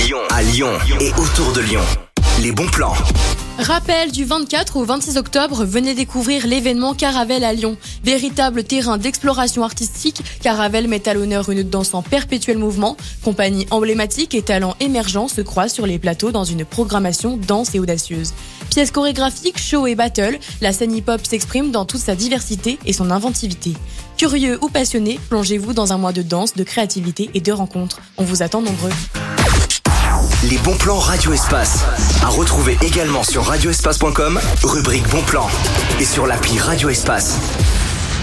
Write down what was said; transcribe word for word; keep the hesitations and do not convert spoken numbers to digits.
Lyon, à Lyon et autour de Lyon. Les bons plans. Rappel, du vingt-quatre au vingt-six octobre, venez découvrir l'événement Caravelle à Lyon. Véritable terrain d'exploration artistique, Caravelle met à l'honneur une danse en perpétuel mouvement. Compagnie emblématique et talents émergents se croisent sur les plateaux dans une programmation dense et audacieuse. Pièces chorégraphiques, show et battle, la scène hip-hop s'exprime dans toute sa diversité et son inventivité. Curieux ou passionné, plongez-vous dans un mois de danse, de créativité et de rencontres. On vous attend nombreux. Les bons plans Radio Espace. À retrouver également sur radio espace point com, rubrique bons plans. Et sur l'appli Radio Espace.